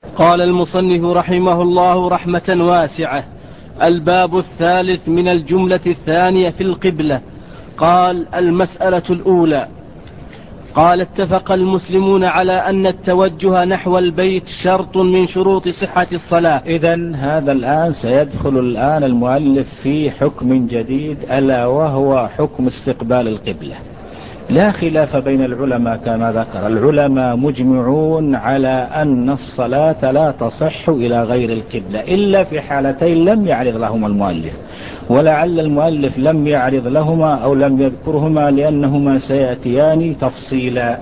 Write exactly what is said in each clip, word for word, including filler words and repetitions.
قال المصنف رحمه الله رحمة واسعة: الباب الثالث من الجملة الثانية في القبلة. قال: المسألة الأولى. قال: اتفق المسلمون على أن التوجه نحو البيت شرط من شروط صحة الصلاة. إذن هذا الآن سيدخل الآن المؤلف في حكم جديد، ألا وهو حكم استقبال القبلة. لا خلاف بين العلماء كما ذكر، العلماء مجمعون على أن الصلاة لا تصح إلى غير القبلة إلا في حالتين لم يعرض لهما المؤلف، ولعل المؤلف لم يعرض لهما أو لم يذكرهما لأنهما سيأتيان تفصيلا.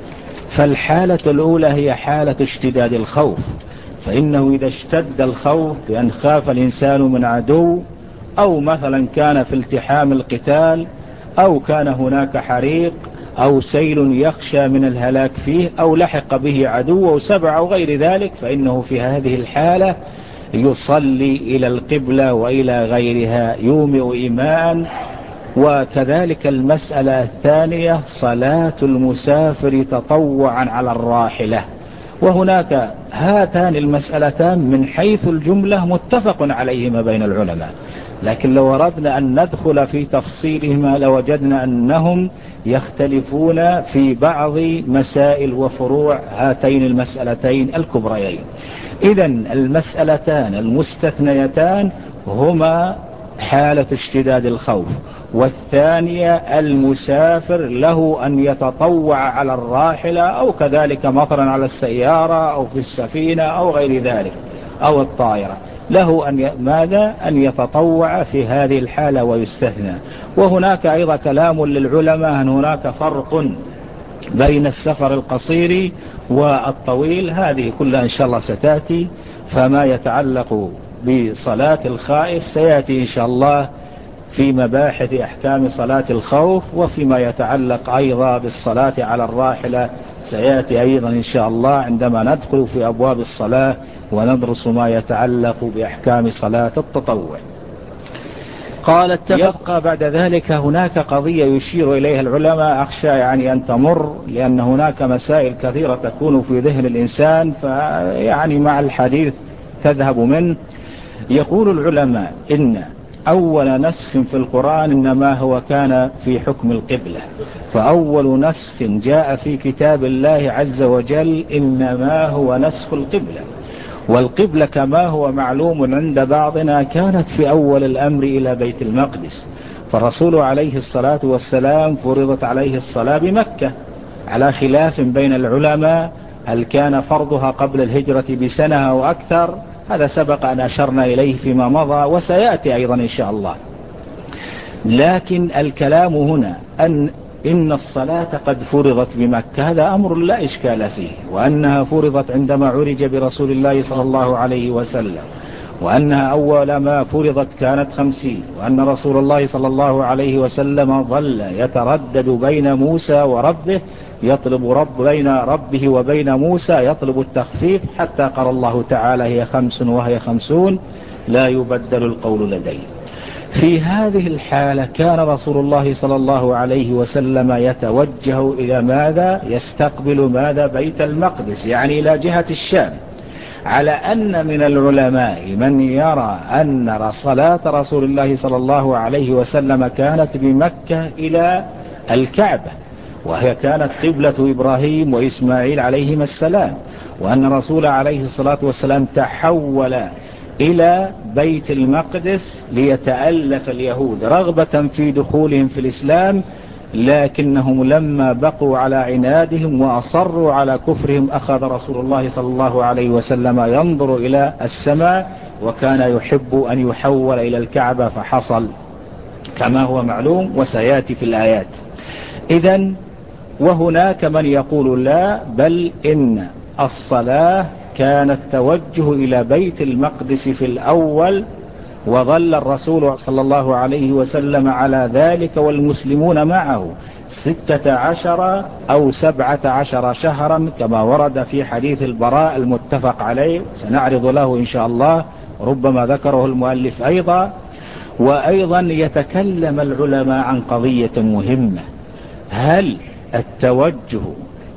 فالحالة الأولى هي حالة اشتداد الخوف، فإنه إذا اشتد الخوف بأن خاف الإنسان من عدو، أو مثلا كان في التحام القتال، أو كان هناك حريق أو سيل يخشى من الهلاك فيه، أو لحق به عدو أو سبع أو غير ذلك، فإنه في هذه الحالة يصلي إلى القبلة وإلى غيرها يومئ إيمان. وكذلك المسألة الثانية صلاة المسافر تطوعا على الراحلة. وهناك هاتان المسألتان من حيث الجملة متفق عليهما بين العلماء، لكن لو أردنا أن ندخل في تفصيلهما لوجدنا أنهم يختلفون في بعض مسائل وفروع هاتين المسألتين الكبريين. إذن المسألتان المستثنيتان هما حالة اشتداد الخوف، والثانية المسافر له أن يتطوع على الراحلة أو كذلك مطرا على السيارة أو في السفينة أو غير ذلك أو الطائرة، له أن ي... ماذا أن يتطوع في هذه الحالة ويستثنى. وهناك أيضا كلام للعلماء أن هناك فرق بين السفر القصير والطويل، هذه كلها إن شاء الله ستأتي. فما يتعلق بصلاة الخائف سيأتي إن شاء الله في مباحث أحكام صلاة الخوف، وفيما يتعلق أيضا بالصلاة على الراحلة سيأتي أيضا إن شاء الله عندما ندخل في أبواب الصلاة وندرس ما يتعلق بأحكام صلاة التطوع. قال اتفق. يبقى بعد ذلك هناك قضية يشير إليها العلماء، أخشى يعني أن تمر لأن هناك مسائل كثيرة تكون في ذهن الإنسان فيعني مع الحديث تذهب منه. يقول العلماء إن أول نسخ في القرآن إنما هو كان في حكم القبلة، فأول نسخ جاء في كتاب الله عز وجل إنما هو نسخ القبلة. والقبلة كما هو معلوم عند بعضنا كانت في أول الأمر إلى بيت المقدس، فالرسول عليه الصلاة والسلام فرضت عليه الصلاة بمكة، على خلاف بين العلماء هل كان فرضها قبل الهجرة بسنة أو أكثر، هذا سبق أن أشرنا إليه فيما مضى وسيأتي أيضا إن شاء الله. لكن الكلام هنا أن إن الصلاة قد فرضت بمكة هذا أمر لا إشكال فيه، وأنها فرضت عندما عرج برسول الله صلى الله عليه وسلم، وأنها أول ما فرضت كانت خمسين، وأن رسول الله صلى الله عليه وسلم ظل يتردد بين موسى وربه يطلب رب بين ربه وبين موسى يطلب التخفيف، حتى قال الله تعالى هي خمس وهي خمسون لا يبدل القول لدي. في هذه الحالة كان رسول الله صلى الله عليه وسلم يتوجه إلى ماذا؟ يستقبل ماذا؟ بيت المقدس، يعني إلى جهة الشام، على أن من العلماء من يرى أن صلاة رسول الله صلى الله عليه وسلم كانت بمكة إلى الكعبة، وهي كانت قبلة إبراهيم وإسماعيل عليهما السلام، وأن رسول عليه الصلاة والسلام تحول إلى بيت المقدس ليتألف اليهود رغبة في دخولهم في الإسلام، لكنهم لما بقوا على عنادهم وأصروا على كفرهم أخذ رسول الله صلى الله عليه وسلم ينظر إلى السماء وكان يحب أن يحول إلى الكعبة، فحصل كما هو معلوم وسيأتي في الآيات. إذن وهناك من يقول لا، بل إن الصلاة كان التوجه إلى بيت المقدس في الأول، وظل الرسول صلى الله عليه وسلم على ذلك والمسلمون معه ستة عشر أو سبعة عشر شهرا كما ورد في حديث البراء المتفق عليه، سنعرض له إن شاء الله، ربما ذكره المؤلف أيضا. وأيضا يتكلم العلماء عن قضية مهمة: هل التوجه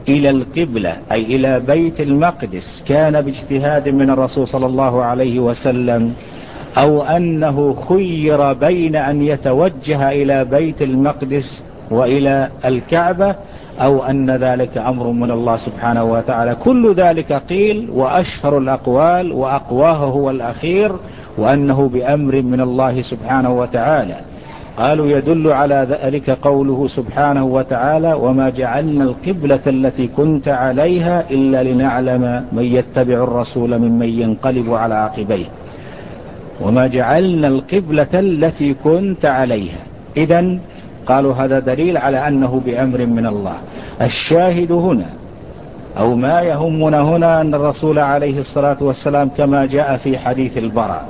إلى القبلة أي إلى بيت المقدس كان باجتهاد من الرسول صلى الله عليه وسلم، أو أنه خير بين أن يتوجه إلى بيت المقدس وإلى الكعبة، أو أن ذلك أمر من الله سبحانه وتعالى. كل ذلك قيل، وأشهر الأقوال وأقواه هو الأخير، وأنه بأمر من الله سبحانه وتعالى. قالوا يدل على ذلك قوله سبحانه وتعالى: وما جعلنا القبلة التي كنت عليها إلا لنعلم من يتبع الرسول ممن ينقلب على عقبيه. وما جعلنا القبلة التي كنت عليها، إذن قالوا هذا دليل على أنه بأمر من الله. الشاهد هنا أو ما يهمنا هنا أن الرسول عليه الصلاة والسلام كما جاء في حديث البراء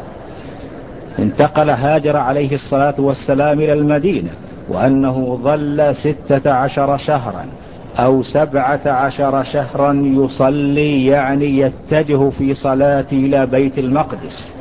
انتقل هاجر عليه الصلاة والسلام إلى المدينة، وأنه ظل ستة عشر شهرا أو سبعة عشر شهرا يصلي، يعني يتجه في صلاة إلى بيت المقدس.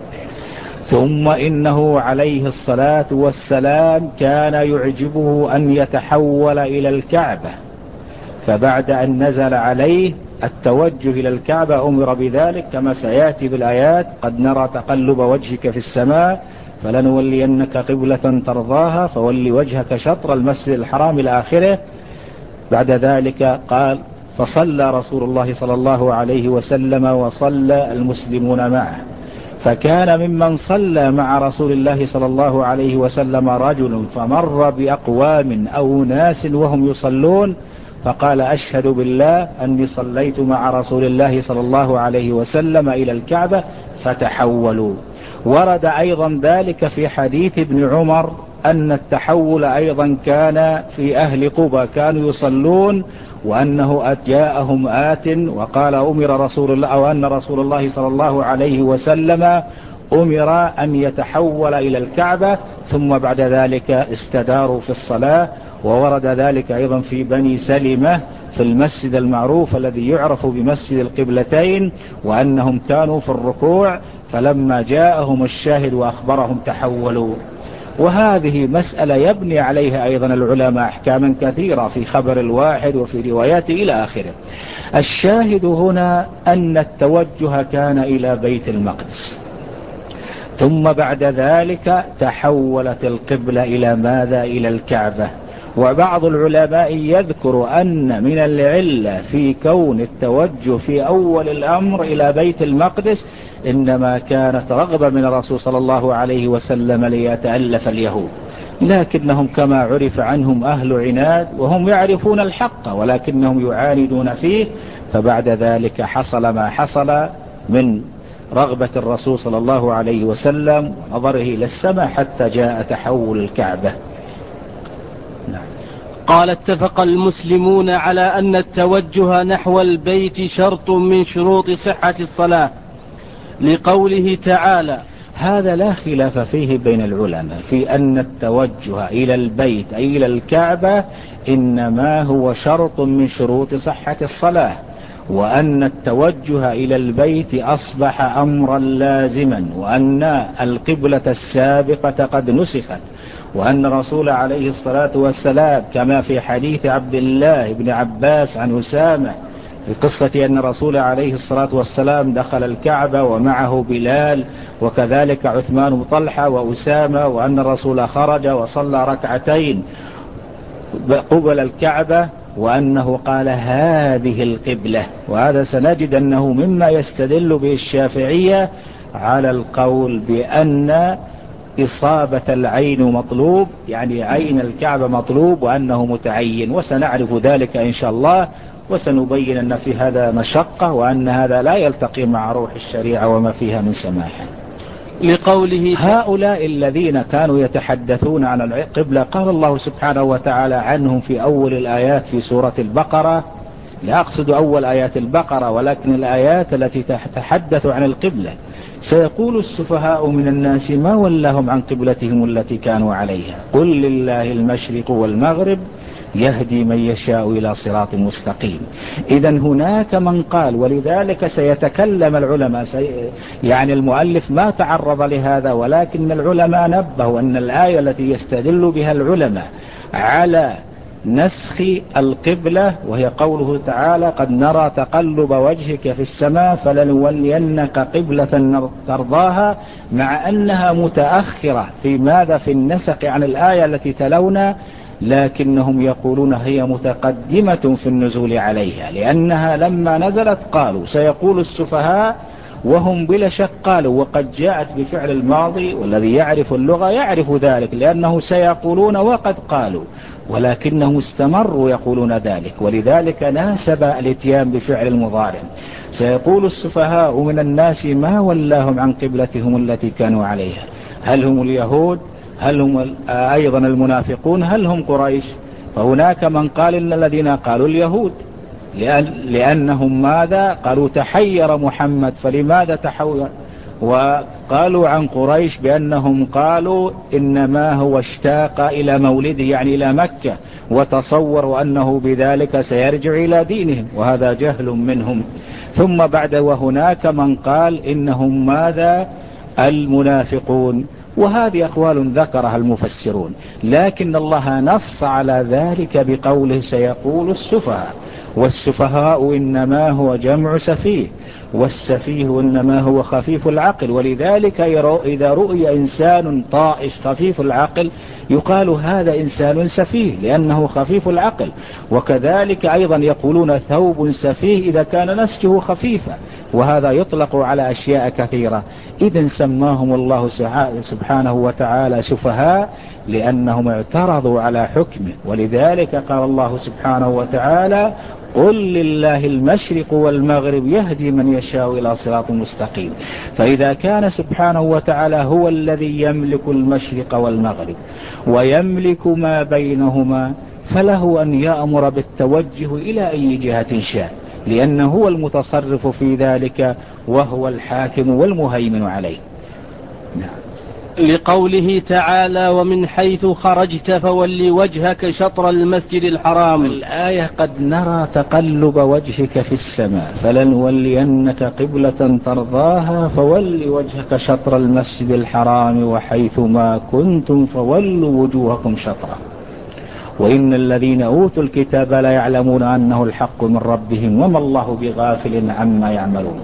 ثم إنه عليه الصلاة والسلام كان يعجبه أن يتحول إلى الكعبة، فبعد أن نزل عليه التوجه إلى الكعبة أمر بذلك كما سيأتي بالآيات: قد نرى تقلب وجهك في السماء فلنولينك قبلة ترضاها فول وجهك شطر المسجد الحرام إلى آخره. بعد ذلك قال: فصلى رسول الله صلى الله عليه وسلم وصلى المسلمون معه، فكان ممن صلى مع رسول الله صلى الله عليه وسلم رجل فمر بأقوام أو ناس وهم يصلون فقال: أشهد بالله أني صليت مع رسول الله صلى الله عليه وسلم إلى الكعبة، فتحولوا. ورد أيضا ذلك في حديث ابن عمر أن التحول أيضا كان في أهل قبى، كانوا يصلون وأنه جاءهم آت وقال أمر رسول الله أو أن رسول الله صلى الله عليه وسلم أمر أن يتحول إلى الكعبة، ثم بعد ذلك استداروا في الصلاة. وورد ذلك أيضا في بني سلمة في المسجد المعروف الذي يعرف بمسجد القبلتين، وأنهم كانوا في الركوع فلما جاءهم الشاهد وأخبرهم تحولوا. وهذه مسألة يبني عليها أيضا العلماء أحكاما كثيرة في خبر الواحد وفي روايات إلى آخره. الشاهد هنا أن التوجه كان إلى بيت المقدس، ثم بعد ذلك تحولت القبلة إلى ماذا؟ إلى الكعبة. وبعض العلماء يذكر أن من العلة في كون التوجه في أول الأمر إلى بيت المقدس إنما كانت رغبة من الرسول صلى الله عليه وسلم ليتألف اليهود، لكنهم كما عرف عنهم أهل عناد وهم يعرفون الحق ولكنهم يعاندون فيه، فبعد ذلك حصل ما حصل من رغبة الرسول صلى الله عليه وسلم ونظره إلى السماء حتى جاء تحول الكعبة. قال: اتفق المسلمون على أن التوجه نحو البيت شرط من شروط صحة الصلاة، لقوله تعالى. هذا لا خلاف فيه بين العلماء في أن التوجه إلى البيت أي إلى الكعبة إنما هو شرط من شروط صحة الصلاة، وأن التوجه إلى البيت أصبح أمرا لازما، وأن القبلة السابقة قد نسخت، وأن الرسول عليه الصلاة والسلام كما في حديث عبد الله بن عباس عن أسامة في قصة أن الرسول عليه الصلاة والسلام دخل الكعبة ومعه بلال وكذلك عثمان بن طلحة وأسامة، وأن الرسول خرج وصلى ركعتين قبل الكعبة وأنه قال: هذه القبلة. وهذا سنجد أنه مما يستدل به الشافعية على القول بأن إصابة العين مطلوب، يعني عين الكعبة مطلوب وأنه متعين، وسنعرف ذلك إن شاء الله، وسنبين أن في هذا مشقة وأن هذا لا يلتقي مع روح الشريعة وما فيها من سماحة. لقوله هؤلاء الذين كانوا يتحدثون عن القبلة قال الله سبحانه وتعالى عنهم في أول الآيات في سورة البقرة، لا أقصد أول آيات البقرة ولكن الآيات التي تتحدث عن القبلة: سيقول السفهاء من الناس ما ولاهم عن قبلتهم التي كانوا عليها قل لله المشرق والمغرب يهدي من يشاء إلى صراط مستقيم. إذن هناك من قال، ولذلك سيتكلم العلماء سي يعني المؤلف ما تعرض لهذا، ولكن العلماء نبهوا أن الآية التي يستدل بها العلماء على نسخ القبلة، وهي قوله تعالى قد نرى تقلب وجهك في السماء فلنولينك قبلة ترضاها، مع أنها متأخرة في ماذا في النسق عن الآية التي تلونا، لكنهم يقولون هي متقدمة في النزول عليها، لأنها لما نزلت قالوا سيقول السفهاء، وهم بلا شك قالوا، وقد جاءت بفعل الماضي، والذي يعرف اللغة يعرف ذلك، لأنه سيقولون وقد قالوا، ولكنهم استمروا يقولون ذلك، ولذلك ناسب الاتيان بفعل المضارع. سيقول السفهاء من الناس ما ولاهم عن قبلتهم التي كانوا عليها، هل هم اليهود، هل هم أيضا المنافقون، هل هم قريش؟ فهناك من قال إن الذين قالوا اليهود، لأن لأنهم ماذا قالوا تحير محمد، فلماذا تحير؟ وقالوا عن قريش بأنهم قالوا إنما هو اشتاق إلى مولده، يعني إلى مكة، وتصوروا أنه بذلك سيرجع إلى دينهم، وهذا جهل منهم. ثم بعد وهناك من قال إنهم ماذا المنافقون، وهذه أقوال ذكرها المفسرون، لكن الله نص على ذلك بقوله سيقول السفهاء، والسفهاء إنما هو جمع سفيه، والسفيه إنما هو خفيف العقل، ولذلك إذا رؤي إنسان طائش خفيف العقل يقال هذا إنسان سفيه لأنه خفيف العقل. وكذلك أيضا يقولون ثوب سفيه إذا كان نسجه خفيفا، وهذا يطلق على أشياء كثيرة. إذن سماهم الله سبحانه وتعالى سفهاء لأنهم اعترضوا على حكمه، ولذلك قال الله سبحانه وتعالى قل لله المشرق والمغرب يهدي من يشاء إلى صراط مستقيم. فإذا كان سبحانه وتعالى هو الذي يملك المشرق والمغرب ويملك ما بينهما، فله أن يأمر بالتوجه إلى أي جهة شاء، لأنه هو المتصرف في ذلك وهو الحاكم والمهيمن عليه. نعم. لقوله تعالى ومن حيث خرجت فول وجهك شطر المسجد الحرام، الآية قد نرى تقلب وجهك في السماء فلنولينك قبلة ترضاها فول وجهك شطر المسجد الحرام وحيث ما كنتم فولوا وجوهكم شطره وإن الذين أوتوا الكتاب لا يعلمون أنه الحق من ربهم وما الله بغافل عما يعملون.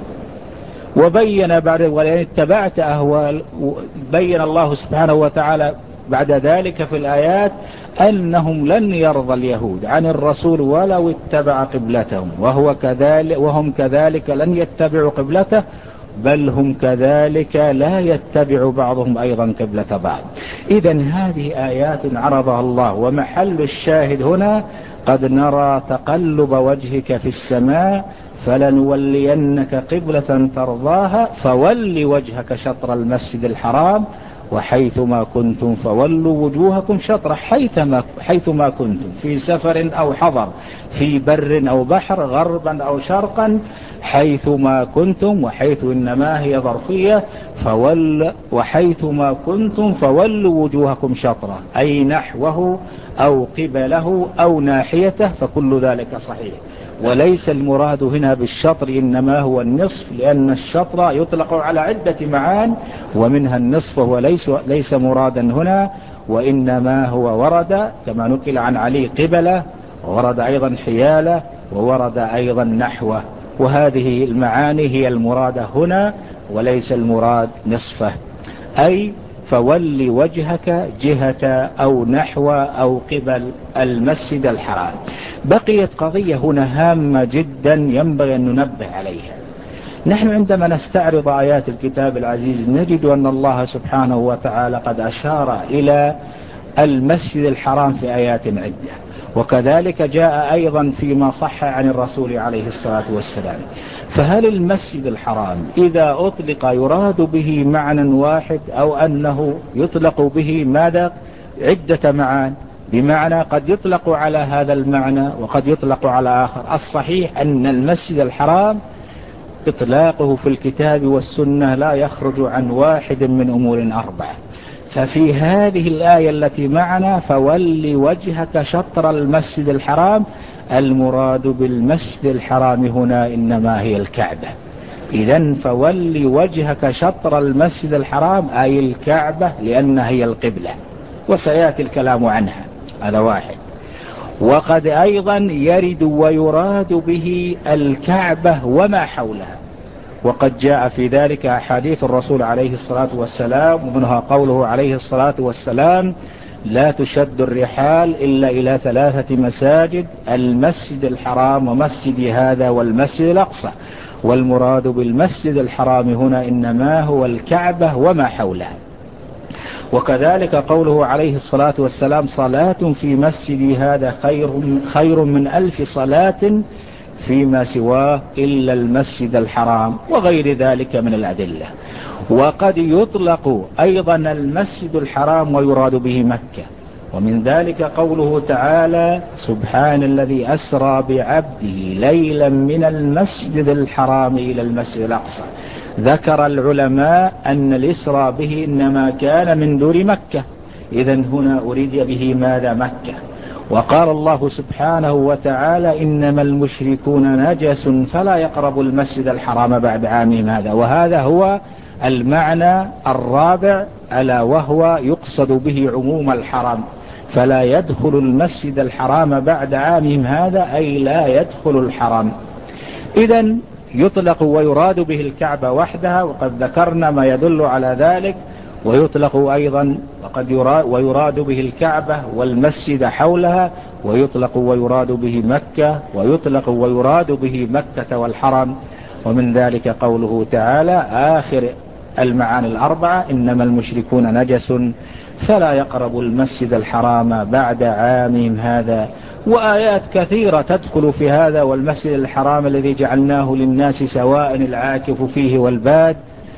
وبين بعد ولئن اتبعت أهوال، بين الله سبحانه وتعالى بعد ذلك في الآيات أنهم لن يرضى اليهود عن الرسول ولو اتبع قبلتهم، وهو كذلك وهم كذلك لن يتبعوا قبلته، بل هم كذلك لا يتبع بعضهم أيضا قبلة بعض. إذن هذه آيات عرضها الله، ومحل الشاهد هنا قد نرى تقلب وجهك في السماء فلنولينك قبلة ترضاها فول وجهك شطر المسجد الحرام وحيثما كنتم فولوا وجوهكم شطره، حيثما, حيثما كنتم في سفر أو حضر، في بر أو بحر، غربا أو شرقا، حيثما كنتم، وحيث إنما هي ظرفية، فول وحيثما كنتم فولوا وجوهكم شطره، أي نحوه أو قبله أو ناحيته، فكل ذلك صحيح. وليس المراد هنا بالشطر إنما هو النصف، لأن الشطر يطلق على عدة معان ومنها النصف، وهو ليس, ليس مرادا هنا، وإنما هو ورد كما نقل عن علي قبله، وورد أيضا حياله، وورد أيضا نحوه، وهذه المعاني هي المراد هنا وليس المراد نصفه، أي فول وجهك جهة أو نحو أو قبل المسجد الحرام. بقيت قضية هنا هامة جدا ينبغي أن ننبه عليها. نحن عندما نستعرض آيات الكتاب العزيز نجد أن الله سبحانه وتعالى قد أشار إلى المسجد الحرام في آيات عدة، وكذلك جاء أيضا فيما صح عن الرسول عليه الصلاة والسلام. فهل المسجد الحرام إذا أطلق يراد به معنى واحد أو أنه يطلق به ماذا عدة معان؟ بمعنى قد يطلق على هذا المعنى وقد يطلق على آخر. الصحيح أن المسجد الحرام إطلاقه في الكتاب والسنة لا يخرج عن واحد من أمور أربعة. ففي هذه الآية التي معنا فول وجهك شطر المسجد الحرام، المراد بالمسجد الحرام هنا إنما هي الكعبة. إذن فول وجهك شطر المسجد الحرام أي الكعبة، لأنها هي القبلة، وسيأتي الكلام عنها. هذا واحد. وقد أيضا يرد ويراد به الكعبة وما حولها، وقد جاء في ذلك أحاديث الرسول عليه الصلاة والسلام، ومنها قوله عليه الصلاة والسلام: لا تشد الرحال إلا إلى ثلاثة مساجد: المسجد الحرام ومسجد هذا والمسجد الأقصى. والمراد بالمسجد الحرام هنا إنما هو الكعبة وما حولها. وكذلك قوله عليه الصلاة والسلام: صلاة في مسجدي هذا خير, خير من ألف صلاة فيما سواه إلا المسجد الحرام، وغير ذلك من الأدلة. وقد يطلق أيضا المسجد الحرام ويراد به مكة، ومن ذلك قوله تعالى: سبحان الذي أسرى بعبده ليلا من المسجد الحرام إلى المسجد الأقصى. ذكر العلماء أن الإسرى به إنما كان من دور مكة، إذن هنا أريد به ماذا؟ مكة. وقال الله سبحانه وتعالى: إنما المشركون نجس فلا يقربوا المسجد الحرام بعد عامهم هذا. وهذا هو المعنى الرابع، ألا وهو يقصد به عموم الحرم، فلا يدخل المسجد الحرام بعد عامهم هذا، أي لا يدخل الحرم. إذن يطلق ويراد به الكعبة وحدها، وقد ذكرنا ما يدل على ذلك. ويطلق أيضا وقد يراد ويراد به الكعبة والمسجد حولها، ويطلق ويراد به مكة، ويطلق ويراد به مكة والحرم. ومن ذلك قوله تعالى آخر المعاني الأربعة: إنما المشركون نجس فلا يقربوا المسجد الحرام بعد عامهم هذا. وآيات كثيرة تدخل في هذا: والمسجد الحرام الذي جعلناه للناس سواء العاكف فيه والباد،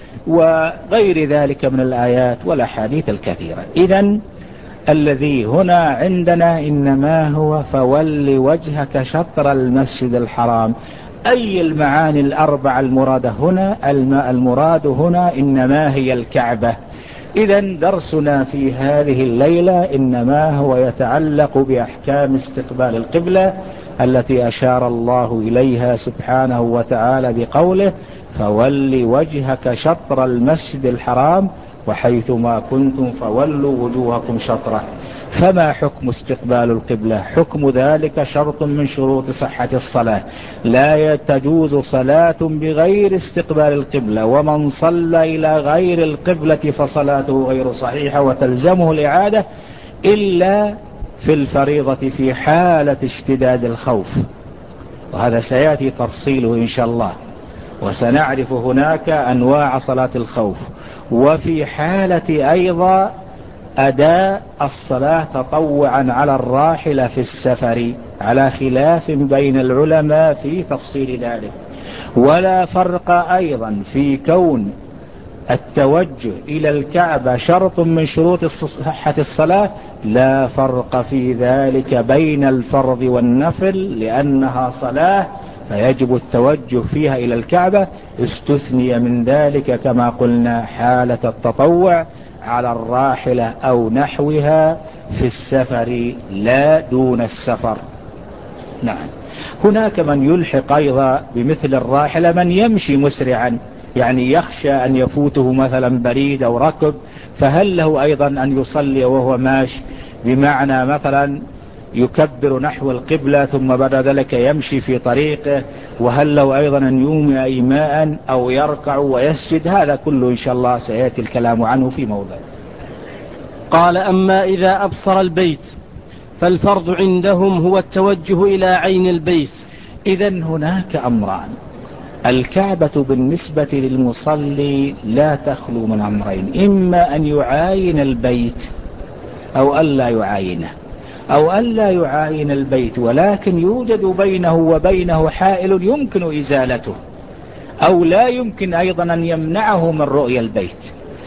وغير ذلك من الآيات والأحاديث الكثيرة. إذن الذي هنا عندنا إنما هو فول وجهك شطر المسجد الحرام. أي المعاني الأربع المراد هنا؟ المراد هنا إنما هي الكعبة. إذن درسنا في هذه الليلة إنما هو يتعلق بأحكام استقبال القبلة التي أشار الله إليها سبحانه وتعالى بقوله: فول وجهك شطر المسجد الحرام وحيثما كنتم فولوا وجوهكم شطره. فما حكم استقبال القبلة؟ حكم ذلك شرط من شروط صحة الصلاة، لا تجوز صلاة بغير استقبال القبلة، ومن صلى إلى غير القبلة فصلاته غير صحيحة وتلزمه الإعادة إلا في الفريضة في حالة اشتداد الخوف، وهذا سيأتي تفصيله إن شاء الله. وسنعرف هناك أنواع صلاة الخوف. وفي حالة أيضا أداء الصلاة تطوعا على الراحلة في السفر، على خلاف بين العلماء في تفصيل ذلك. ولا فرق أيضا في كون التوجه إلى الكعبة شرط من شروط صحة الصلاة، لا فرق في ذلك بين الفرض والنفل، لأنها صلاة فيجب التوجه فيها إلى الكعبة. استثني من ذلك كما قلنا حالة التطوع على الراحلة أو نحوها في السفر، لا دون السفر. نعم. هناك من يلحق أيضا بمثل الراحلة من يمشي مسرعا، يعني يخشى أن يفوته مثلا بريد أو ركب، فهل له أيضا أن يصلي وهو ماشي؟ بمعنى مثلا يكبر نحو القبلة ثم بعد ذلك يمشي في طريقه، وهل له أيضا أن يومئ إيماء أو يركع ويسجد؟ هذا كله إن شاء الله سيأتي الكلام عنه في موضع. قال: أما إذا أبصر البيت فالفرض عندهم هو التوجه إلى عين البيت. إذن هناك أمران. الكعبة بالنسبة للمصلي لا تخلو من أمرين: إما أن يعاين البيت أو ألا يعاينه، أو ألا يعاين البيت ولكن يوجد بينه وبينه حائل يمكن إزالته، أو لا يمكن أيضا أن يمنعه من رؤية البيت.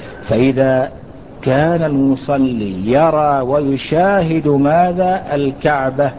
فإذا كان المصلي يرى ويشاهد ماذا؟ الكعبة،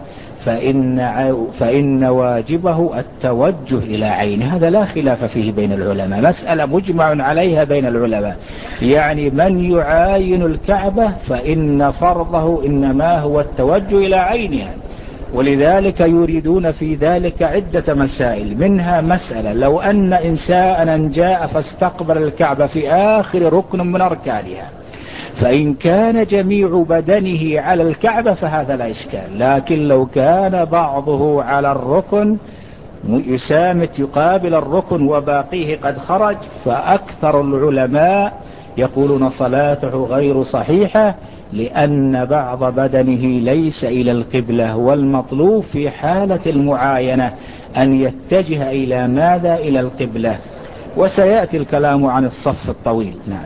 فإن, فإن واجبه التوجه إلى عينه. هذا لا خلاف فيه بين العلماء، مسألة مجمع عليها بين العلماء. يعني من يعاين الكعبة فإن فرضه إنما هو التوجه إلى عينها. ولذلك يريدون في ذلك عدة مسائل، منها مسألة لو أن إنسانا جاء فاستقبل الكعبة في آخر ركن من أركانها، فإن كان جميع بدنه على الكعبة فهذا لا إشكال، لكن لو كان بعضه على الركن يسامت يقابل الركن وباقيه قد خرج، فأكثر العلماء يقولون صلاته غير صحيحة، لأن بعض بدنه ليس إلى القبلة، والمطلوب في حالة المعاينة أن يتجه إلى ماذا؟ إلى القبلة. وسيأتي الكلام عن الصف الطويل. نعم.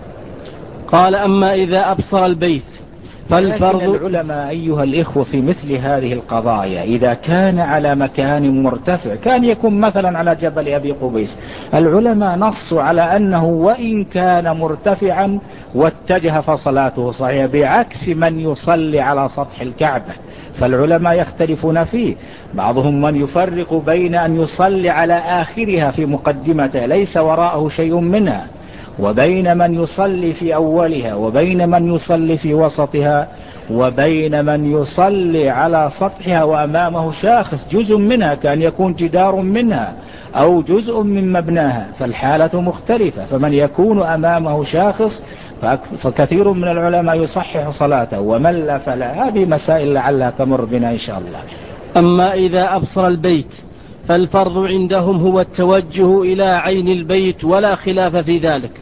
قال أما إذا أبصر البيت فالفرض. لكن العلماء أيها الإخوة في مثل هذه القضايا إذا كان على مكان مرتفع، كان يكون مثلا على جبل أبي قبيس، العلماء نصوا على أنه وإن كان مرتفعا واتجه فصلاته صحيحة، بعكس من يصلي على سطح الكعبة، فالعلماء يختلفون فيه. بعضهم من يفرق بين أن يصلي على آخرها في مقدمتها ليس وراءه شيء منها، وبين من يصلي في أولها، وبين من يصلي في وسطها، وبين من يصلي على سطحها وأمامه شاخص جزء منها، كان يكون جدار منها أو جزء من مبناها، فالحالة مختلفة. فمن يكون أمامه شاخص فكثير من العلماء يصحح صلاته، ومن لا فلا. هذه مسائل لعلها تمر بنا إن شاء الله. أما إذا أبصر البيت فالفرض عندهم هو التوجه إلى عين البيت ولا خلاف في ذلك.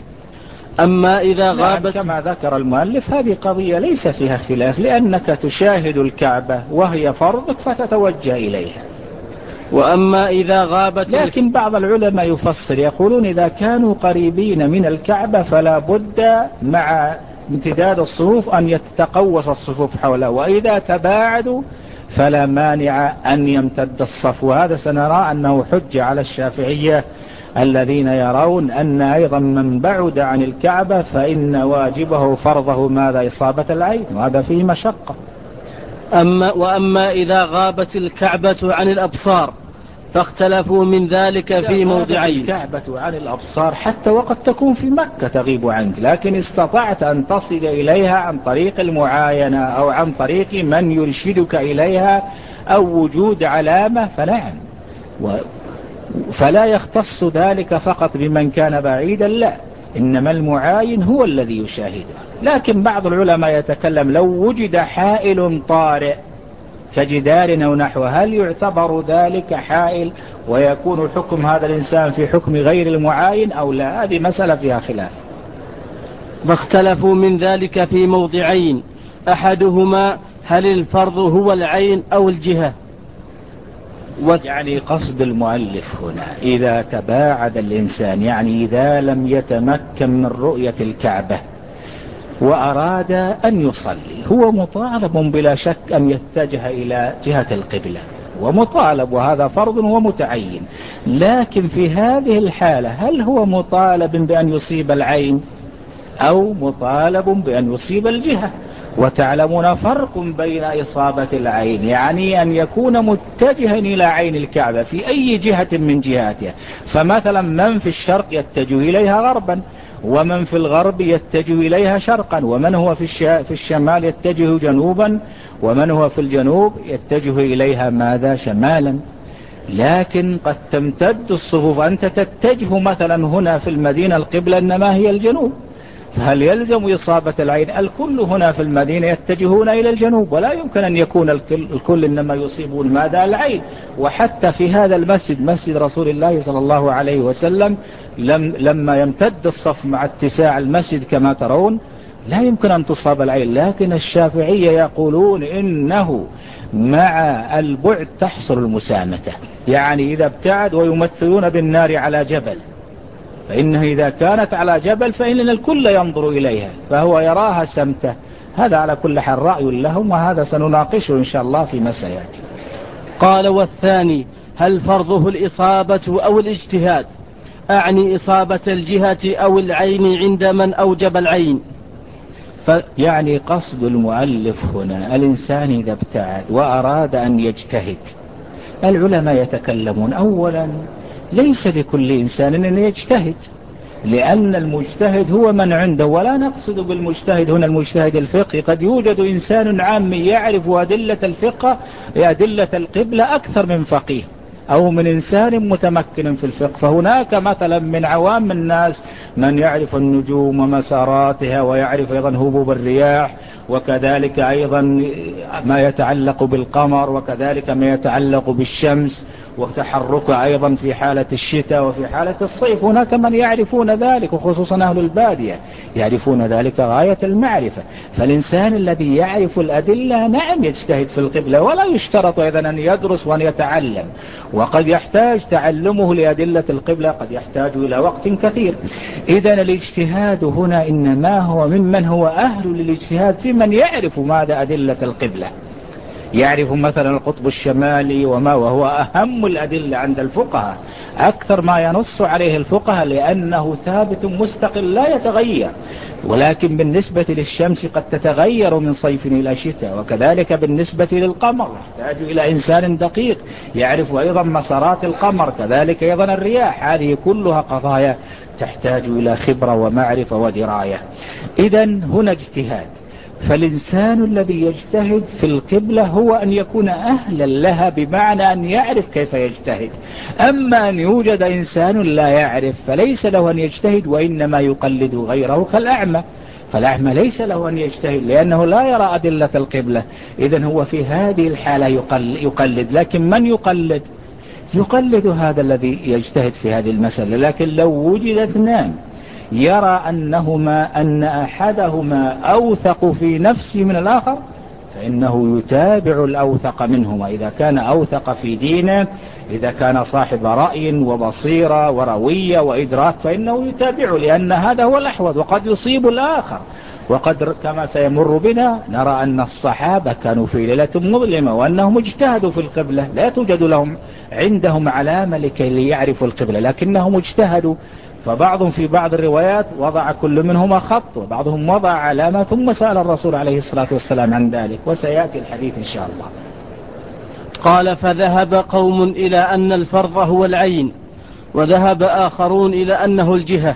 أما إذا غابت كما ذكر المؤلف هذه قضية ليس فيها خلاف، لأنك تشاهد الكعبة وهي فرضك فتتوجه إليها. وأما إذا غابت، لكن بعض العلماء يفسر يقولون إذا كانوا قريبين من الكعبة فلا بد مع امتداد الصفوف أن يتقوس الصفوف حوله، وإذا تباعدوا فلا مانع أن يمتد الصف. وهذا سنرى أنه حج على الشافعية الذين يرون أن أيضا من بعد عن الكعبة فإن واجبه فرضه ماذا؟ إصابة العين، وهذا فيه مشقة. أما وأما إذا غابت الكعبة عن الأبصار فاختلفوا من ذلك في موضعين. الكعبة عن الأبصار حتى وقد تكون في مكة تغيب عنك، لكن استطعت أن تصل إليها عن طريق المعاينة أو عن طريق من يرشدك إليها أو وجود علامة فنعم. و فلا يختص ذلك فقط بمن كان بعيدا، لا، إنما المعاين هو الذي يشاهده. لكن بعض العلماء يتكلم لو وجد حائل طارئ كجدار أو نحوه، هل يعتبر ذلك حائل ويكون حكم هذا الإنسان في حكم غير المعاين أو لا؟ هذه مسألة فيها خلاف. فاختلفوا من ذلك في موضعين، أحدهما هل الفرض هو العين أو الجهة. يعني قصد المؤلف هنا إذا تباعد الإنسان، يعني إذا لم يتمكن من رؤية الكعبة وأراد أن يصلي، هو مطالب بلا شك أن يتجه إلى جهة القبلة، ومطالب، وهذا فرض ومتعين. لكن في هذه الحالة هل هو مطالب بأن يصيب العين أو مطالب بأن يصيب الجهة؟ وتعلمون فرق بين إصابة العين، يعني أن يكون متجها إلى عين الكعبة في أي جهة من جهاتها. فمثلا من في الشرق يتجه إليها غربا، ومن في الغرب يتجه إليها شرقا، ومن هو في, في الشمال يتجه جنوبا، ومن هو في الجنوب يتجه إليها ماذا؟ شمالا. لكن قد تمتد الصفوف، أنت تتجه مثلا هنا في المدينة القبلة إنما هي الجنوب، فهل يلزم إصابة العين؟ الكل هنا في المدينة يتجهون إلى الجنوب، ولا يمكن أن يكون الكل, الكل إنما يصيبون ماذا؟ العين. وحتى في هذا المسجد، مسجد رسول الله صلى الله عليه وسلم، لم لما يمتد الصف مع اتساع المسجد كما ترون لا يمكن أن تصاب العين. لكن الشافعية يقولون إنه مع البعد تحصل المسامة، يعني إذا ابتعد، ويمثلون بالنار على جبل، فإنه إذا كانت على جبل فإن الكل ينظر إليها فهو يراها سمته. هذا على كل حال رأي لهم، وهذا سنناقشه إن شاء الله فيما سيأتي. قال والثاني هل فرضه الإصابة أو الاجتهاد؟ أعني إصابة الجهة أو العين عند من أوجب العين. ف... يعني قصد المؤلف هنا الإنسان إذا ابتعد وأراد أن يجتهد، العلماء يتكلمون أولا ليس لكل إنسان أن يجتهد، لأن المجتهد هو من عنده، ولا نقصد بالمجتهد هنا المجتهد الفقهي، قد يوجد إنسان عامي يعرف أدلة الفقه أدلة القبلة أكثر من فقيه، أو من إنسان متمكن في الفقه. فهناك مثلا من عوام الناس من يعرف النجوم ومساراتها، ويعرف أيضا هبوب الرياح، وكذلك أيضا ما يتعلق بالقمر، وكذلك ما يتعلق بالشمس وتحركها أيضا في حالة الشتاء وفي حالة الصيف. هناك من يعرفون ذلك، وخصوصا أهل البادية يعرفون ذلك غاية المعرفة. فالإنسان الذي يعرف الأدلة نعم يجتهد في القبلة، ولا يشترط أيضا أن يدرس وأن يتعلم، وقد يحتاج تعلمه لأدلة القبلة قد يحتاج إلى وقت كثير. إذن الاجتهاد هنا إنما هو ممن هو أهل للاجتهاد، في من يعرف ماذا أدلة القبلة، يعرف مثلا القطب الشمالي وما وهو أهم الأدلة عند الفقهاء، أكثر ما ينص عليه الفقهاء، لأنه ثابت مستقل لا يتغير. ولكن بالنسبة للشمس قد تتغير من صيف إلى شتاء، وكذلك بالنسبة للقمر يحتاج إلى إنسان دقيق يعرف أيضا مسارات القمر، كذلك أيضا الرياح. هذه كلها قضايا تحتاج إلى خبرة ومعرفة ودراية. إذن هنا اجتهاد. فالإنسان الذي يجتهد في القبلة هو أن يكون أهلا لها، بمعنى أن يعرف كيف يجتهد. أما أن يوجد إنسان لا يعرف فليس له أن يجتهد، وإنما يقلد غيره كالأعمى. فالأعمى ليس له أن يجتهد لأنه لا يرى أدلة القبلة، إذن هو في هذه الحالة يقلد. لكن من يقلد؟ يقلد هذا الذي يجتهد في هذه المسألة. لكن لو وجد اثنان يرى أنهما أن أحدهما أوثق في نفسه من الآخر، فإنه يتابع الأوثق منهما. إذا كان أوثق في دينه، إذا كان صاحب رأي وبصيرة وروية وإدراك، فإنه يتابعه، لأن هذا هو الأحوط، وقد يصيب الآخر. وقد كما سيمر بنا نرى أن الصحابة كانوا في ليلة مظلمة وأنهم اجتهدوا في القبلة، لا توجد لهم عندهم علامة لكي ليعرفوا القبلة، لكنهم اجتهدوا. فبعضهم في بعض الروايات وضع كل منهما خط، وبعضهم وضع علامة، ثم سأل الرسول عليه الصلاة والسلام عن ذلك، وسيأتي الحديث إن شاء الله. قال: فذهب قوم إلى أن الفرض هو العين، وذهب آخرون إلى أنه الجهة،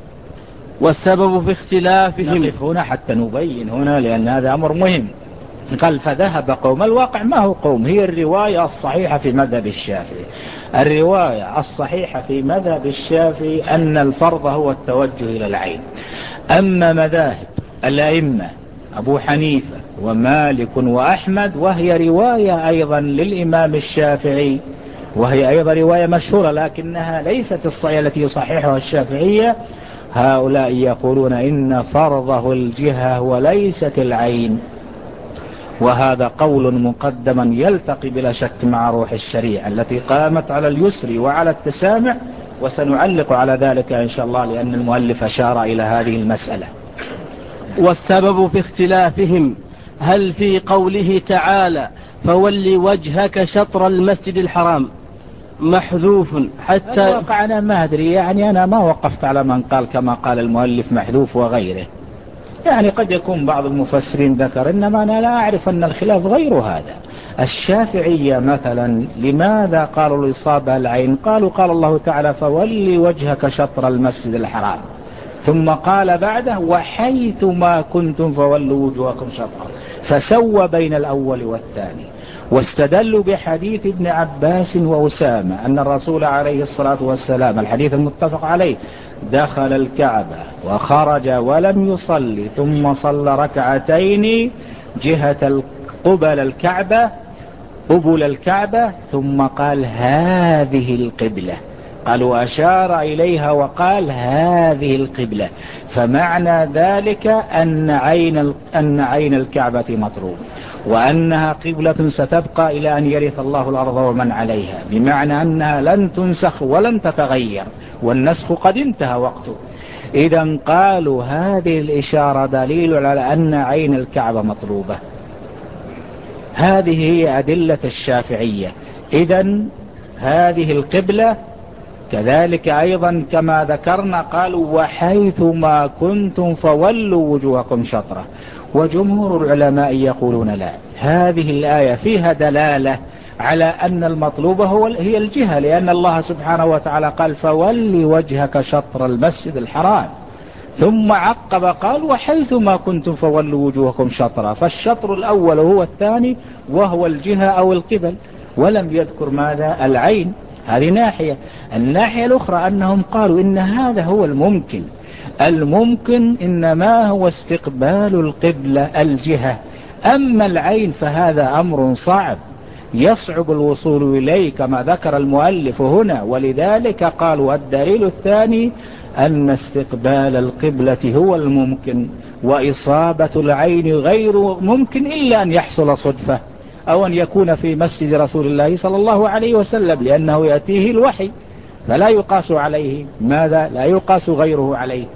والسبب في اختلافهم. نقف هنا حتى نبين هنا، لأن هذا أمر مهم. قال فذهب قوم، الواقع ما هو قوم، هي الرواية الصحيحة في مذهب الشافعي. الرواية الصحيحة في مذهب الشافعي أن الفرض هو التوجه إلى العين. أما مذاهب الأئمة أبو حنيفة ومالك وأحمد، وهي رواية أيضا للإمام الشافعي، وهي أيضا رواية مشهورة، لكنها ليست الصحيحة التي يصححها الشافعية. هؤلاء يقولون إن فرضه الجهة وليست العين، وهذا قول مقدما يلتقي بلا شك مع روح الشريعة التي قامت على اليسر وعلى التسامع، وسنعلق على ذلك إن شاء الله، لأن المؤلف أشار إلى هذه المسألة. والسبب في اختلافهم هل في قوله تعالى فول وجهك شطر المسجد الحرام محذوف حتى الواقع أنا ما أدري، يعني أنا ما وقفت على من قال كما قال المؤلف محذوف وغيره، يعني قد يكون بعض المفسرين ذكر، إنما أنا لا أعرف أن الخلاف غير هذا. الشافعية مثلا لماذا قالوا الإصابة العين؟ قالوا قال الله تعالى فولي وجهك شطر المسجد الحرام، ثم قال بعده وحيث ما كنتم فولوا وجوهكم شطره، فسوى بين الأول والثاني. واستدلوا بحديث ابن عباس وأسامة أن الرسول عليه الصلاة والسلام، الحديث المتفق عليه، دخل الكعبة وخرج ولم يصلي، ثم صلى ركعتين جهة قبل الكعبة قبل الكعبة ثم قال هذه القبلة. قالوا أشار إليها وقال هذه القبلة، فمعنى ذلك أن عين, أن عين الكعبة مطروب، وأنها قبلة ستبقى إلى أن يرث الله الأرض ومن عليها، بمعنى أنها لن تنسخ ولن تتغير، والنسخ قد انتهى وقته. إذن قالوا هذه الإشارة دليل على أن عين الكعبة مطلوبة. هذه هي أدلة الشافعية. إذن هذه القبلة. كذلك أيضا كما ذكرنا قالوا وحيث ما كنتم فولوا وجوهكم شطرة. وجمهور العلماء يقولون لا، هذه الآية فيها دلالة على أن المطلوب هو هي الجهة، لأن الله سبحانه وتعالى قال فولي وجهك شطر المسجد الحرام، ثم عقب قال وحيث ما كنتم فولوا وجوهكم شطرة، فالشطر الأول هو الثاني وهو الجهة أو القبل، ولم يذكر ماذا العين. هذه ناحية. الناحية الأخرى أنهم قالوا إن هذا هو الممكن. الممكن إنما هو استقبال القبلة الجهة، أما العين فهذا أمر صعب يصعب الوصول إليه كما ذكر المؤلف هنا. ولذلك قال والدليل الثاني أن استقبال القبلة هو الممكن، وإصابة العين غير ممكن إلا أن يحصل صدفة أو أن يكون في مسجد رسول الله صلى الله عليه وسلم، لأنه يأتيه الوحي فلا يقاس عليه ماذا لا يقاس غيره عليه.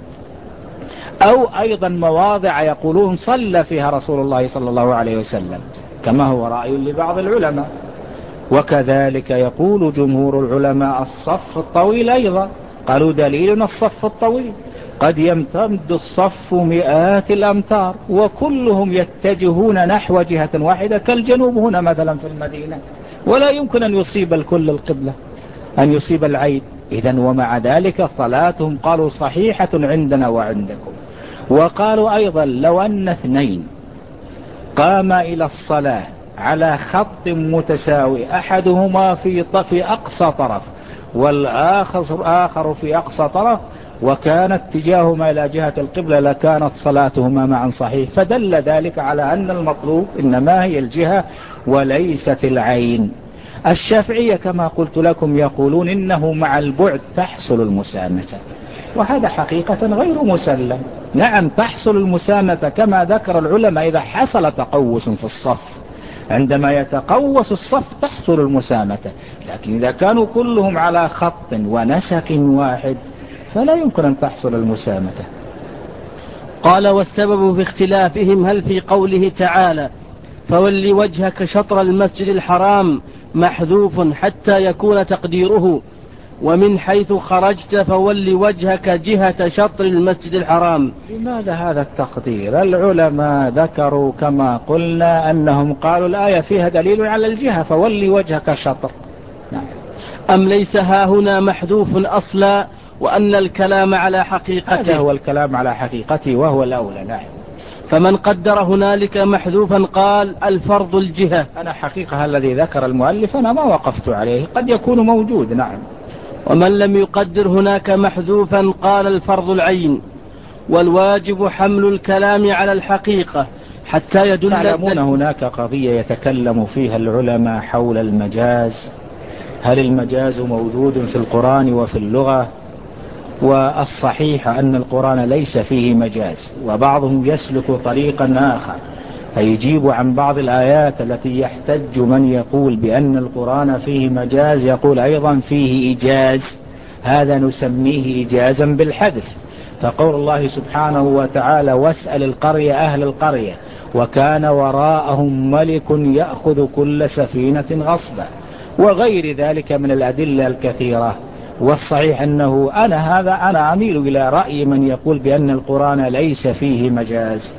أو أيضا مواضع يقولون صلى فيها رسول الله صلى الله عليه وسلم كما هو رأي لبعض العلماء. وكذلك يقول جمهور العلماء الصف الطويل أيضا، قالوا دليلنا الصف الطويل، قد يمتد الصف مئات الأمتار وكلهم يتجهون نحو جهة واحدة كالجنوب هنا مثلا في المدينة، ولا يمكن أن يصيب الكل القبلة، أن يصيب العين. إذن ومع ذلك صلاتهم قالوا صحيحة عندنا وعندكم. وقالوا أيضا لو أن اثنين قام إلى الصلاة على خط متساوي، أحدهما في في أقصى طرف والآخر آخر في أقصى طرف، وكان اتجاههما إلى جهة القبلة لكانت صلاتهما معا صحيح. فدل ذلك على أن المطلوب إنما هي الجهة وليست العين. الشافعية كما قلت لكم يقولون إنه مع البعد تحصل المسامة، وهذا حقيقة غير مسلم. نعم تحصل المسامة كما ذكر العلماء إذا حصل تقوس في الصف، عندما يتقوس الصف تحصل المسامة، لكن إذا كانوا كلهم على خط ونسق واحد فلا يمكن أن تحصل المسامة. قال والسبب في اختلافهم هل في قوله تعالى فول وجهك شطر المسجد الحرام محذوف حتى يكون تقديره ومن حيث خرجت فول وجهك جهة شطر المسجد الحرام. لماذا هذا التقدير؟ العلماء ذكروا كما قلنا أنهم قالوا الآية فيها دليل على الجهة فول وجهك شطر. نعم. أم ليس ها هنا محذوف أصلا وأن الكلام على حقيقته؟ هذا هو الكلام على حقيقته وهو الأولى. نعم. فمن قدر هنالك محذوفا قال الفرض الجهة. أنا حقيقة الذي ذكر المؤلف أنا ما وقفت عليه، قد يكون موجود. نعم. ومن لم يقدر هناك محذوفا قال الفرض العين. والواجب حمل الكلام على الحقيقة حتى يدل. تعلمون هناك قضية يتكلم فيها العلماء حول المجاز، هل المجاز موجود في القرآن وفي اللغة؟ والصحيح أن القرآن ليس فيه مجاز، وبعضهم يسلك طريقا آخر فيجيب عن بعض الآيات التي يحتج من يقول بأن القرآن فيه مجاز، يقول أيضا فيه إيجاز، هذا نسميه إيجازا بالحذف. فقول الله سبحانه وتعالى واسأل القرية أهل القرية وكان وراءهم ملك يأخذ كل سفينة غصبا، وغير ذلك من الأدلة الكثيرة. والصحيح أنه أنا هذا أنا أميل إلى رأي من يقول بأن القرآن ليس فيه مجاز.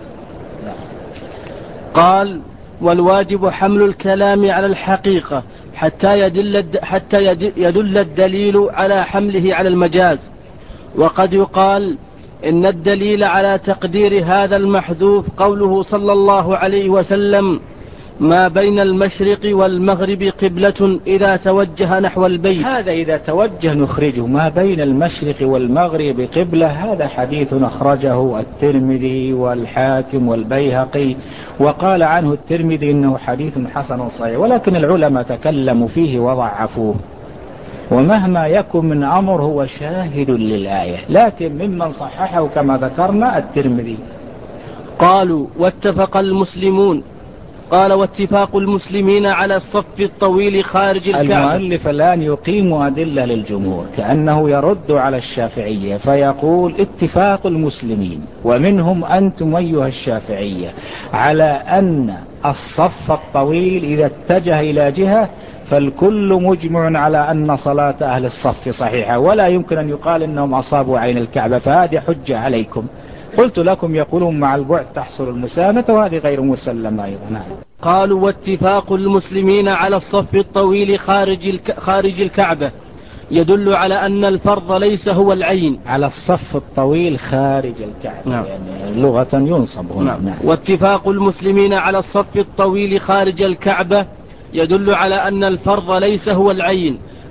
قال والواجب حمل الكلام على الحقيقة حتى يدل حتى يدل الدليل على حمله على المجاز. وقد يقال إن الدليل على تقدير هذا المحذوف قوله صلى الله عليه وسلم ما بين المشرق والمغرب قبلة إذا توجه نحو البيت. هذا إذا توجه نخرجه ما بين المشرق والمغرب قبلة، هذا حديث أخرجه الترمذي والحاكم والبيهقي، وقال عنه الترمذي إنه حديث حسن صحيح، ولكن العلماء تكلموا فيه وضعفوه. ومهما يكن من أمر هو شاهد للآية، لكن ممن صححه كما ذكرنا الترمذي. قالوا واتفق المسلمون قال واتفاق المسلمين على الصف الطويل خارج الكعبة. المؤلف الآن يقيم أدلة للجمهور كأنه يرد على الشافعية فيقول اتفاق المسلمين ومنهم أنتم أيها الشافعية على أن الصف الطويل إذا اتجه إلى جهة فالكل مجمع على أن صلاة أهل الصف صحيحة، ولا يمكن أن يقال أنهم أصابوا عين الكعبة، فهذه حجة عليكم. قلت لكم يقولون مع البعد تحصل المسامة، وهذه غير مسلمة أيضا. قالوا واتفاق المسلمين على الصف الطويل خارج الك... خارج الكعبة يدل على أن الفرض ليس هو العين. على الصف الطويل خارج الكعبة. نعم. يعني لغة ينصب هنا. نعم. نعم. واتفاق المسلمين على الصف الطويل خارج الكعبة يدل على أن الفرض ليس هو العين،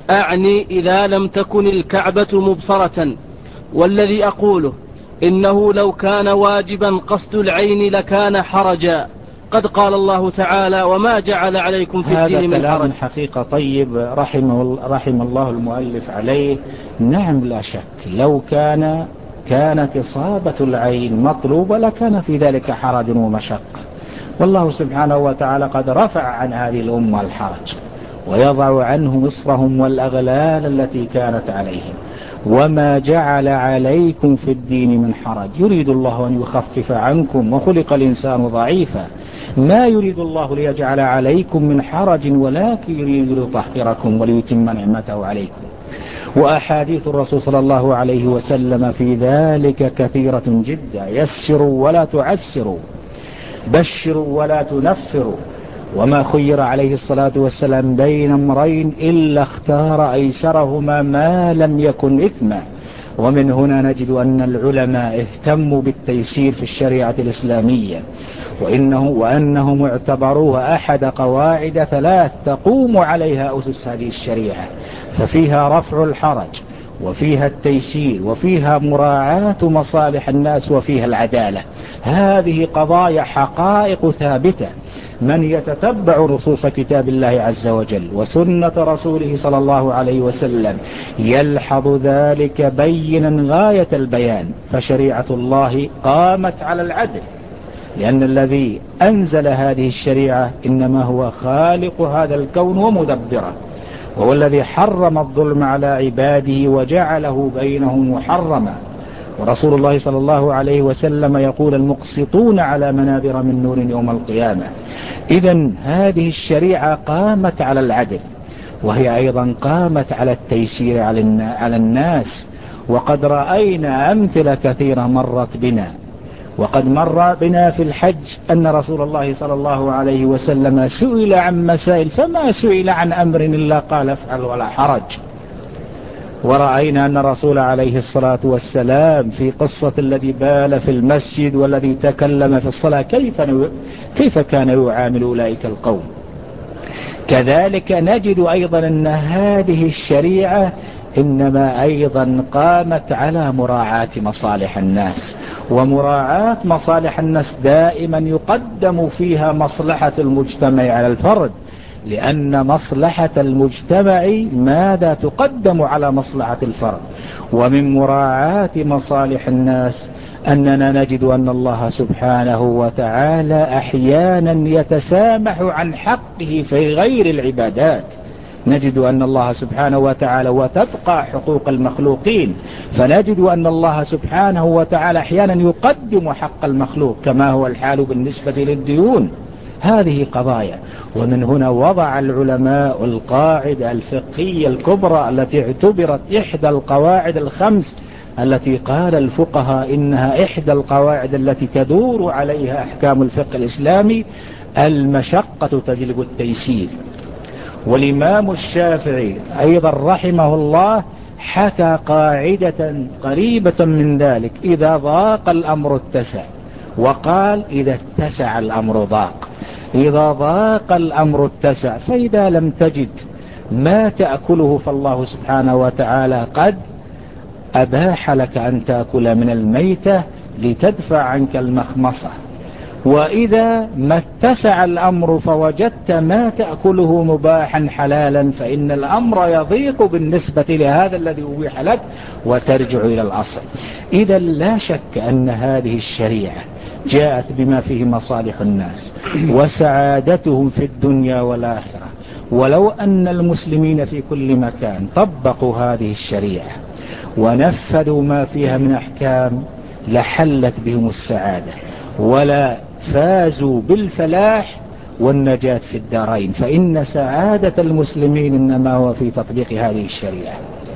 أعني إذا لم تكن الكعبة مبصرة. والذي أقوله إنه لو كان واجبا قصد العين لكان حرجا، قد قال الله تعالى وما جعل عليكم في الدين من حرج. هذا كلام حقيقة طيب رحمه, رحم الله المؤلف عليه. نعم لا شك، لو كان كانت إصابة العين مطلوبة لكان في ذلك حرج ومشقة، والله سبحانه وتعالى قد رفع عن هذه الأمة الحرج ويضع عنهم إصرهم والأغلال التي كانت عليهم. وما جعل عليكم في الدين من حرج، يريد الله أن يخفف عنكم وخلق الإنسان ضعيفا، ما يريد الله ليجعل عليكم من حرج ولكن يريد ليطهركم وليتم نعمته عليكم. وأحاديث الرسول صلى الله عليه وسلم في ذلك كثيرة جدا: يسروا ولا تعسروا، بشروا ولا تنفروا. وما خير عليه الصلاة والسلام بين أمرين إلا اختار أيسرهما ما لم يكن إثما. ومن هنا نجد أن العلماء اهتموا بالتيسير في الشريعة الإسلامية، وإنه وأنهم اعتبروها أحد قواعد ثلاث تقوم عليها أسس هذه الشريعة، ففيها رفع الحرج وفيها التيسير وفيها مراعاة مصالح الناس وفيها العدالة. هذه قضايا حقائق ثابتة. من يتتبع نصوص كتاب الله عز وجل وسنة رسوله صلى الله عليه وسلم يلحظ ذلك بينا غاية البيان. فشريعة الله قامت على العدل، لأن الذي أنزل هذه الشريعة إنما هو خالق هذا الكون ومدبره، وهو الذي حرم الظلم على عباده وجعله بينهم محرما. ورسول الله صلى الله عليه وسلم يقول: المقسطون على منابر من نور يوم القيامة. إذن هذه الشريعة قامت على العدل، وهي أيضا قامت على التيسير على الناس. وقد رأينا أمثلة كثيرة مرت بنا، وقد مر بنا في الحج أن رسول الله صلى الله عليه وسلم سئل عن مسائل فما سئل عن أمر إلا قال افعل ولا حرج. ورأينا أن الرسول عليه الصلاة والسلام في قصة الذي بال في المسجد والذي تكلم في الصلاة كيف, كيف كان يعامل أولئك القوم. كذلك نجد أيضا أن هذه الشريعة إنما أيضا قامت على مراعاة مصالح الناس، ومراعاة مصالح الناس دائما يقدم فيها مصلحة المجتمع على الفرد، لأن مصلحة المجتمع ماذا تقدم على مصلحة الفرد. ومن مراعاة مصالح الناس أننا نجد أن الله سبحانه وتعالى أحيانا يتسامح عن حقه في غير العبادات. نجد أن الله سبحانه وتعالى وتبقى حقوق المخلوقين، فنجد أن الله سبحانه وتعالى أحيانا يقدم حق المخلوق كما هو الحال بالنسبة للديون. هذه قضايا. ومن هنا وضع العلماء القاعدة الفقهية الكبرى التي اعتبرت إحدى القواعد الخمس التي قال الفقهاء إنها إحدى القواعد التي تدور عليها أحكام الفقه الإسلامي: المشقة تجلب التيسير. والإمام الشافعي أيضا رحمه الله حكى قاعدة قريبة من ذلك: إذا ضاق الأمر اتسع، وقال إذا اتسع الأمر ضاق. إذا ضاق الأمر اتسع، فإذا لم تجد ما تأكله فالله سبحانه وتعالى قد أباح لك أن تأكل من الميتة لتدفع عنك المخمصة. وإذا ما اتسع الأمر فوجدت ما تأكله مباحا حلالا، فإن الأمر يضيق بالنسبة لهذا الذي أبيح لك وترجع إلى الأصل. إذا لا شك أن هذه الشريعة جاءت بما فيه مصالح الناس وسعادتهم في الدنيا والآخرة. ولو أن المسلمين في كل مكان طبقوا هذه الشريعة ونفذوا ما فيها من أحكام لحلت بهم السعادة ولا فازوا بالفلاح والنجاة في الدارين. فإن سعادة المسلمين إنما هو في تطبيق هذه الشريعة.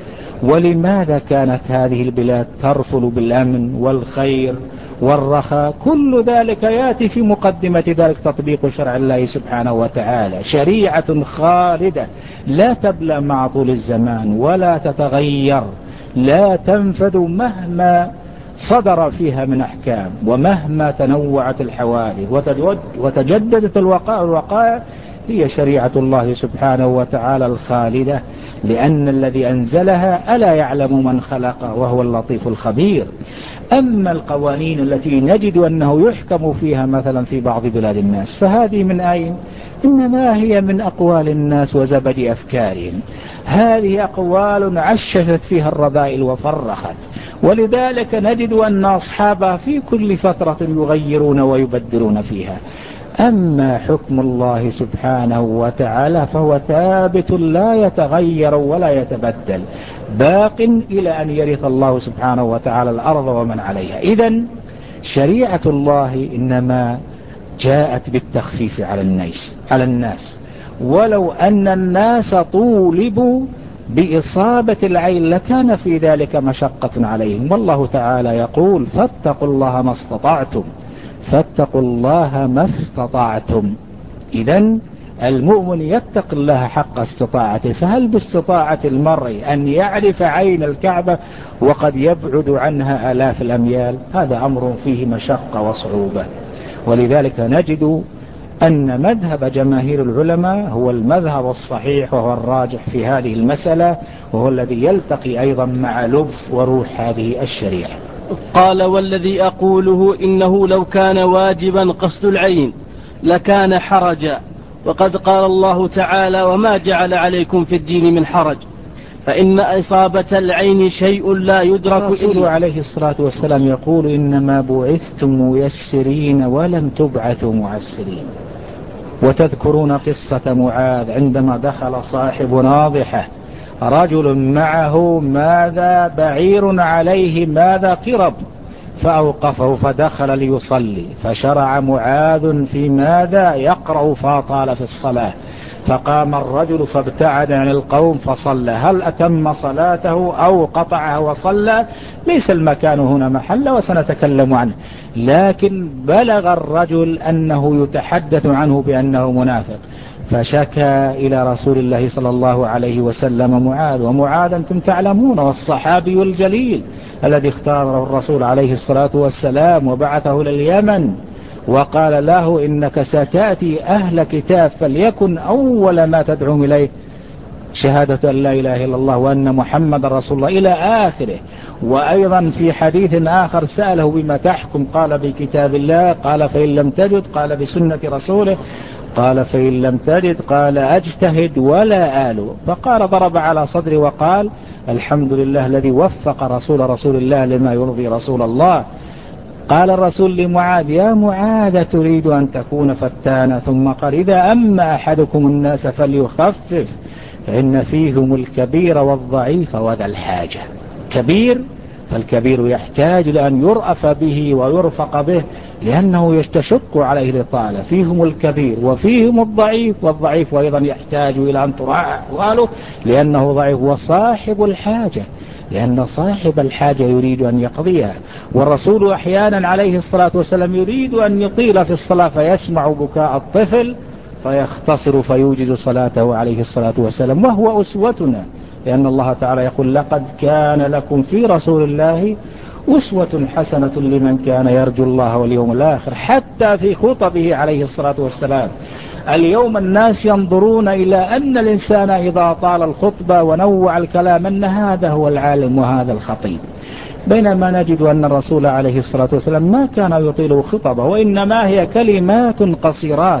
ولماذا كانت هذه البلاد ترفل بالأمن والخير والرخاء؟ كل ذلك يأتي في مقدمة ذلك تطبيق شرع الله سبحانه وتعالى، شريعة خالدة لا تبلى مع طول الزمان ولا تتغير، لا تنفذ مهما صدر فيها من أحكام ومهما تنوعت الحوادث وتجددت الوقائع. هي شريعة الله سبحانه وتعالى الخالدة، لأن الذي أنزلها ألا يعلم من خلق وهو اللطيف الخبير. أما القوانين التي نجد أنه يحكم فيها مثلا في بعض بلاد الناس فهذه من أين؟ إنما هي من أقوال الناس وزبد أفكارهم. هذه أقوال عششت فيها الرذائل وفرخت، ولذلك نجد أن أصحابها في كل فترة يغيرون ويبدلون فيها. أما حكم الله سبحانه وتعالى فهو ثابت لا يتغير ولا يتبدل، باق إلى أن يرث الله سبحانه وتعالى الأرض ومن عليها. إذن شريعة الله إنما جاءت بالتخفيف على الناس على الناس ولو أن الناس طولبوا بإصابة العين لكان في ذلك مشقة عليهم. والله تعالى يقول: فاتقوا الله ما استطعتم فاتقوا الله ما استطعتم. إذن المؤمن يتق الله حق استطاعته. فهل باستطاعة المرء أن يعرف عين الكعبة وقد يبعد عنها آلاف الأميال؟ هذا أمر فيه مشقة وصعوبة. ولذلك نجد أن مذهب جماهير العلماء هو المذهب الصحيح وهو الراجح في هذه المسألة، وهو الذي يلتقي أيضا مع لب وروح هذه الشريعة. قال: والذي أقوله إنه لو كان واجبا قصد العين لكان حرجا، وقد قال الله تعالى: وما جعل عليكم في الدين من حرج، فإن إصابة العين شيء لا يدرك إلا. الرسول عليه الصلاة والسلام يقول: إنما بعثتم ميسرين ولم تبعثوا معسرين. وتذكرون قصة معاذ عندما دخل صاحب ناضحة رجل معه ماذا بعير عليه ماذا قرب، فأوقفه فدخل ليصلي، فشرع معاذ في ماذا يقرأ فطال في الصلاة، فقام الرجل فابتعد عن القوم فصلى. هل أتم صلاته أو قطعها وصلى؟ ليس المكان هنا محل وسنتكلم عنه، لكن بلغ الرجل أنه يتحدث عنه بأنه منافق، فشكى إلى رسول الله صلى الله عليه وسلم معاذ. ومعاذ أنتم تعلمون والصحابي الجليل الذي اختاره الرسول عليه الصلاة والسلام وبعثه لليمن وقال له: إنك ستأتي أهل كتاب فليكن أول ما تدعوهم إليه شهادة أن لا إله إلا الله وأن محمد رسول الله إلى آخره. وأيضا في حديث آخر سأله: بما تحكم؟ قال: بكتاب الله. قال: فإن لم تجد؟ قال: بسنة رسوله. قال: فإن لم تجد؟ قال: أجتهد ولا آل. فقال ضرب على صدري وقال: الحمد لله الذي وفق رسول رسول الله لما يرضي رسول الله. قال الرسول لمعاذ: يا معاذ تريد أن تكون فتانا؟ ثم قال: إذا أما أحدكم الناس فليخفف فإن فيهم الكبير والضعيف وذا الحاجة. كبير، فالكبير يحتاج لأن يرأف به ويرفق به لأنه يستشق عليه الإطالة. فيهم الكبير وفيهم الضعيف، والضعيف أيضا يحتاج إلى أن تراعى أحواله لأنه ضعيف. وصاحب الحاجة، لأن صاحب الحاجة يريد أن يقضيها. والرسول أحيانا عليه الصلاة والسلام يريد أن يطيل في الصلاة فيسمع بكاء الطفل فيختصر فيوجز صلاته عليه الصلاة والسلام، وهو أسوتنا، لأن الله تعالى يقول: لقد كان لكم في رسول الله أسوة حسنة لمن كان يرجو الله واليوم الآخر. حتى في خطبه عليه الصلاة والسلام اليوم الناس ينظرون إلى أن الإنسان إذا طال الخطبة ونوع الكلام أن هذا هو العالم وهذا الخطيب، بينما نجد أن الرسول عليه الصلاة والسلام ما كان يطيل خطبه، وإنما هي كلمات قصيرات.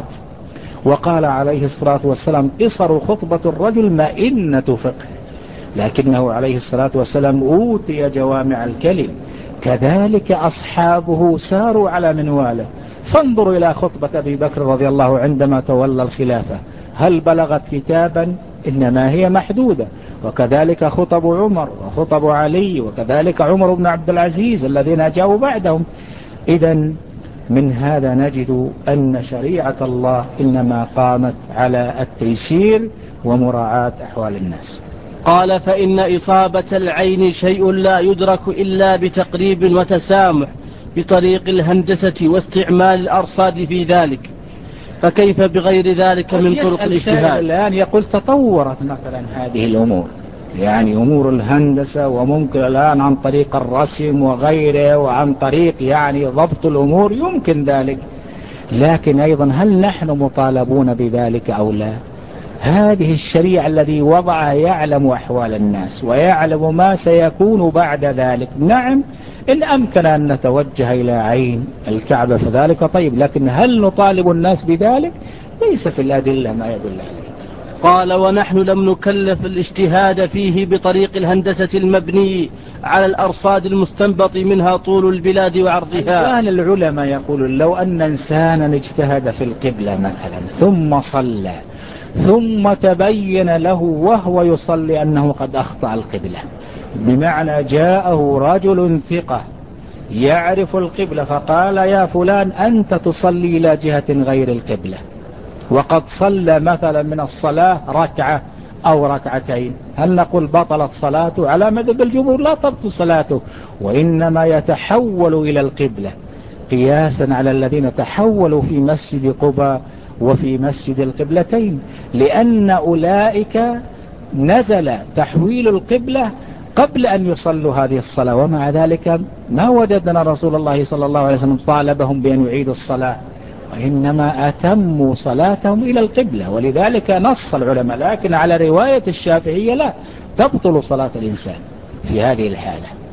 وقال عليه الصلاة والسلام: قصر خطبة الرجل مئنة فقه. لكنه عليه الصلاة والسلام أوتي جوامع الكلم. كذلك أصحابه ساروا على منواله. فانظروا إلى خطبة أبي بكر رضي الله عندما تولى الخلافة، هل بلغت كتابا؟ إنما هي محدودة. وكذلك خطب عمر وخطب علي وكذلك عمر بن عبد العزيز الذين جاءوا بعدهم. إذن من هذا نجد أن شريعة الله إنما قامت على التيسير ومراعاة أحوال الناس. قال: فإن إصابة العين شيء لا يدرك إلا بتقريب وتسامح بطريق الهندسة واستعمال الأرصاد في ذلك، فكيف بغير ذلك من طرق الاجتهاد؟ الآن يقول تطورت مثلا هذه الأمور، يعني أمور الهندسة، وممكن الآن عن طريق الرسم وغيره وعن طريق يعني ضبط الأمور يمكن ذلك. لكن أيضا هل نحن مطالبون بذلك أو لا؟ هذه الشريعة الذي وضعها يعلم أحوال الناس ويعلم ما سيكون بعد ذلك. نعم إن أمكن أن نتوجه إلى عين الكعبة فذلك طيب، لكن هل نطالب الناس بذلك؟ ليس في الأدلة ما يدل عليه. قال ونحن لم نكلف الاجتهاد فيه بطريق الهندسة المبني على الأرصاد المستنبط منها طول البلاد وعرضها. كان العلماء يقولون لو أن إنسانا اجتهد في القبلة مثلا ثم صلى ثم تبين له وهو يصلي أنه قد أخطأ القبلة، بمعنى جاءه رجل ثقة يعرف القبلة فقال يا فلان أنت تصلي إلى جهة غير القبلة، وقد صلى مثلا من الصلاة ركعة أو ركعتين، هل نقول بطلت صلاته؟ على مذهب الجمهور لا تبطل صلاته، وإنما يتحول إلى القبلة قياسا على الذين تحولوا في مسجد قباء وفي مسجد القبلتين، لأن أولئك نزل تحويل القبلة قبل أن يصلوا هذه الصلاة، ومع ذلك ما وجدنا رسول الله صلى الله عليه وسلم طالبهم بأن يعيدوا الصلاة، وإنما أتموا صلاتهم إلى القبلة، ولذلك نص العلماء. لكن على رواية الشافعية لا تبطل صلاة الإنسان في هذه الحالة.